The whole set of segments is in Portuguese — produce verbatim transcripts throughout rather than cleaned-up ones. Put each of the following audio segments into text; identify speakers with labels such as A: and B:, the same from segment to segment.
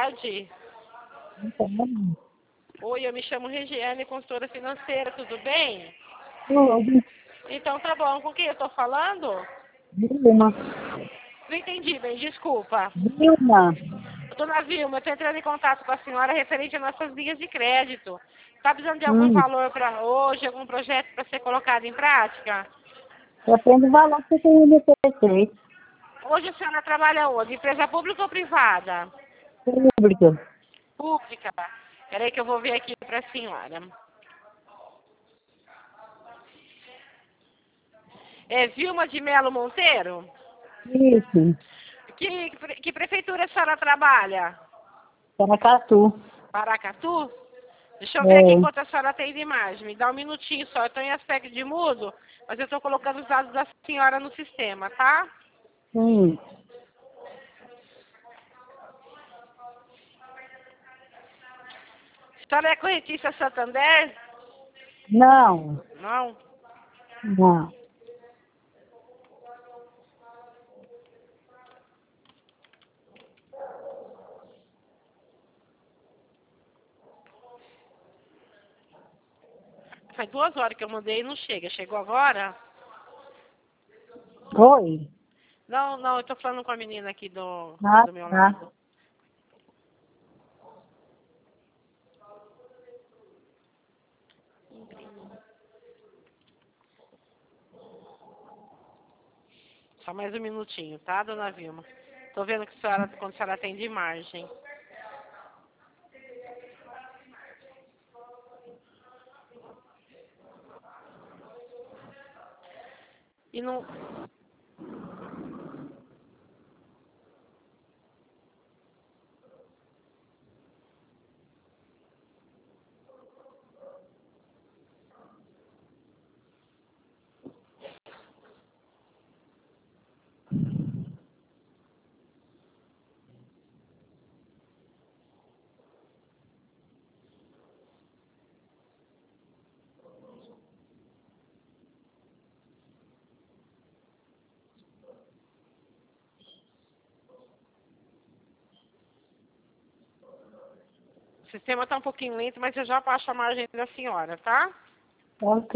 A: tarde.
B: Então,
A: Oi, eu me chamo Regiane, consultora financeira, tudo bem?
B: tudo.
A: Então tá bom, com quem eu tô falando?
B: Vilma.
A: Não entendi bem, desculpa.
B: Vilma.
A: Dona Vilma, eu tô entrando em contato com a senhora referente às nossas linhas de crédito. Tá precisando de algum
B: Hum.
A: valor para hoje, algum projeto para ser colocado em prática?
B: Depende do valor que você tem de prefeito.
A: Hoje a senhora trabalha onde? Empresa pública ou privada?
B: Público.
A: Pública. Peraí que eu vou ver aqui para a senhora. É Vilma de Melo Monteiro?
B: Isso.
A: Que, que prefeitura a senhora trabalha?
B: Paracatu.
A: Paracatu? Deixa eu ver aqui
B: É.
A: quanto a senhora tem de imagem. Me dá um minutinho só. Eu estou em aspecto de mudo, mas eu estou colocando os dados da senhora no sistema, tá?
B: Sim.
A: A senhora é correntista Santander?
B: Não.
A: Não.
B: Não.
A: Faz duas horas que eu mandei e não chega. Chegou agora?
B: Oi.
A: Não, não, eu estou falando com a menina aqui do,
B: Ah,
A: do meu
B: tá.
A: lado. Só mais um minutinho, tá, dona Vilma? Tô vendo que a senhora, quando a senhora tem de margem. E não... O sistema tá um pouquinho lento, mas eu já passo a margem da senhora, tá?
B: Ok.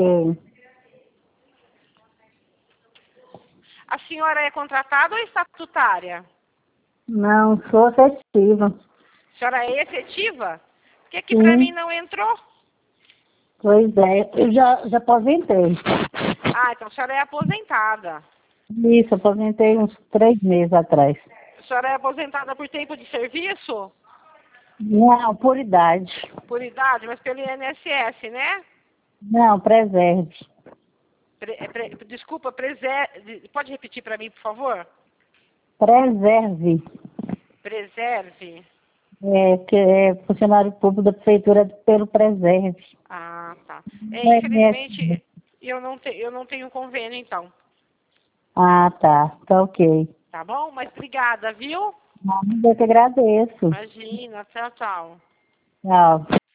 A: A senhora é contratada ou estatutária?
B: Não, sou afetiva.
A: A senhora é efetiva? Porque aqui pra mim
B: Sim.
A: não entrou.
B: Pois é. Eu já, já aposentei.
A: Ah, então a senhora é aposentada.
B: Isso, aposentei uns três meses atrás.
A: A senhora é aposentada por tempo de serviço?
B: Não, por idade.
A: Por idade, mas pelo I N S S, né?
B: Não, preserve.
A: Pre, é pre, desculpa, preser, pode repetir para mim, por favor?
B: Preserve.
A: Preserve.
B: É, que é funcionário público da prefeitura pelo Preserve.
A: Ah, tá. É,
B: Não é
A: infelizmente,
B: mesmo?
A: eu não, te, eu não tenho convênio, então.
B: Ah, tá. Tá ok.
A: Tá bom? Mas obrigada, viu?
B: Eu que agradeço.
A: Imagina. Tchau, tchau.
B: Tchau.